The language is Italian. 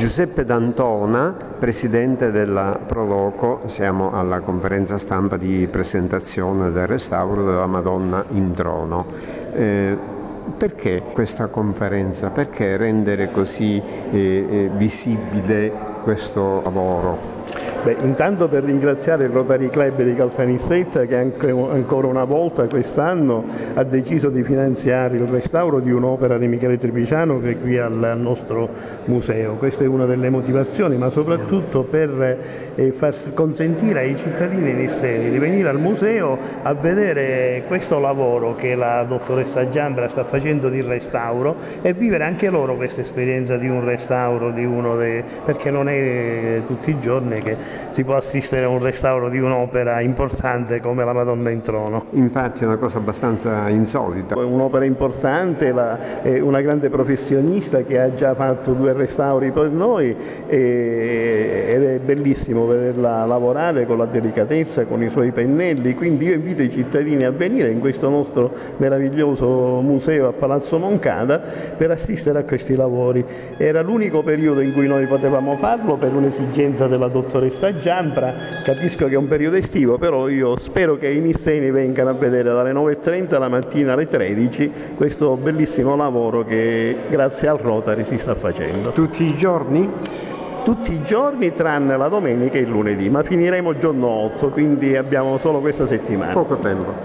Giuseppe D'Antona, presidente della Proloco, siamo alla conferenza stampa di presentazione del restauro della Madonna in trono. Perché questa conferenza? Perché rendere così visibile questo lavoro? Intanto per ringraziare il Rotary Club di Caltanissetta che ancora una volta quest'anno ha deciso di finanziare il restauro di un'opera di Michele Tripiciano che è qui al nostro museo. Questa è una delle motivazioni, ma soprattutto per consentire ai cittadini nisseni di venire al museo a vedere questo lavoro che la dottoressa Giambra sta facendo di restauro e vivere anche loro questa esperienza di un restauro perché non è tutti i giorni che si può assistere a un restauro di un'opera importante come la Madonna in trono. Infatti è una cosa abbastanza insolita. È un'opera importante, è una grande professionista che ha già fatto 2 restauri per noi ed è bellissimo vederla lavorare con la delicatezza, con i suoi pennelli, quindi io invito i cittadini a venire in questo nostro meraviglioso museo a Palazzo Moncada per assistere a questi lavori. Era l'unico periodo in cui noi potevamo farlo per un'esigenza della dottoressa Giambra, capisco che è un periodo estivo, però io spero che i nisseni vengano a vedere dalle 9:30 la mattina alle 13 questo bellissimo lavoro che grazie al Rotary si sta facendo. Tutti i giorni? Tutti i giorni tranne la domenica e il lunedì, ma finiremo il giorno 8, quindi abbiamo solo questa settimana. Poco tempo.